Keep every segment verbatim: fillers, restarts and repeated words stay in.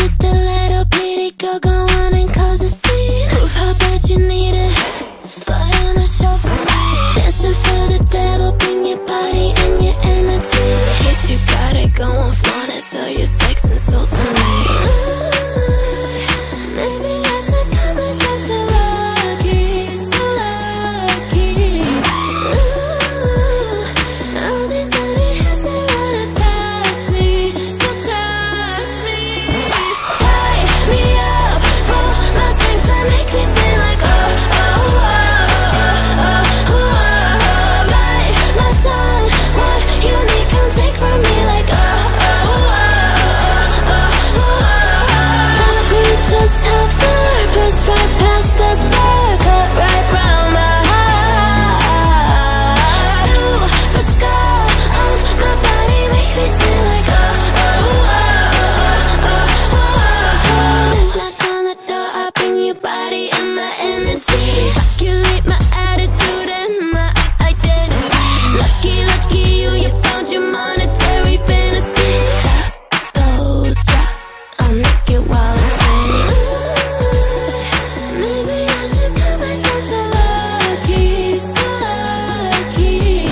just a little pretty girl, go on and cause a scene. Prove how bad you need it, put on a show for me. Dancing for the devil, bring your body and your energy. Hit you got it, go on, flaunt it, sell your sex and soul to me. Ooh, maybe I should cut myself so lucky, so lucky. Ooh, all these dirty hands, they wanna touch me, so touch me. Tie me up, pull my strings and make me sing like oh, oh, oh, oh, oh, oh. Bite my tongue, what you need, come take from me like oh, oh, oh, oh, oh, oh. Tell me just how far, push right past the bar, cut right round my heart. Superstar on my body, make me sing like oh, oh, oh, oh, oh, oh. Knock on the door, I bring your body and my energy. Calculate my attitude and my identity. Lucky, lucky you, you found your monetary fantasy. Stop those drop, I'll make it while I'm saying. Ooh, maybe I should cut myself so lucky, so lucky.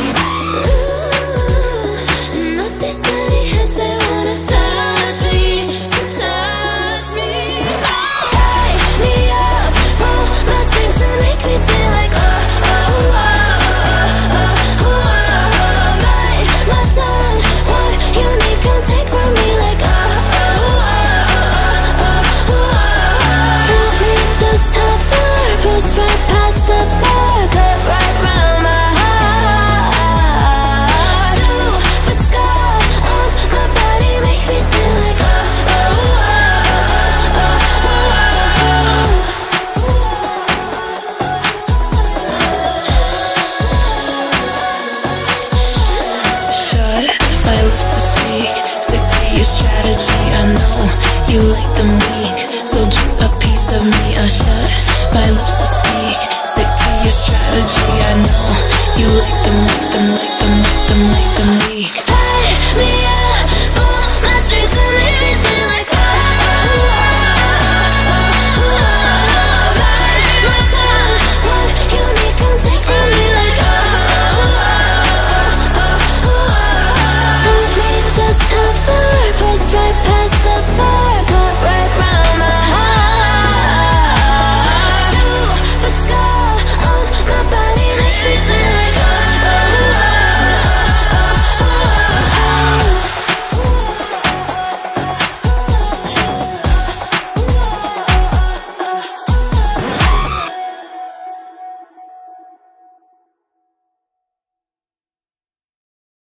Ooh, and all these dirty hands, they wanna touch me, so touch me. Tie me up, pull my strings and make me sing like oh, oh, oh, oh, oh, oh. Bite my tongue, what you need, come take from me like oh, oh, oh, oh, oh, oh. Tell me just how far, push right past the bar, cut right round my heart. Superstar on my body, make me sing like oh, oh, oh, oh, oh, oh. Shut my lips to speak, stick to your strategy. I know you like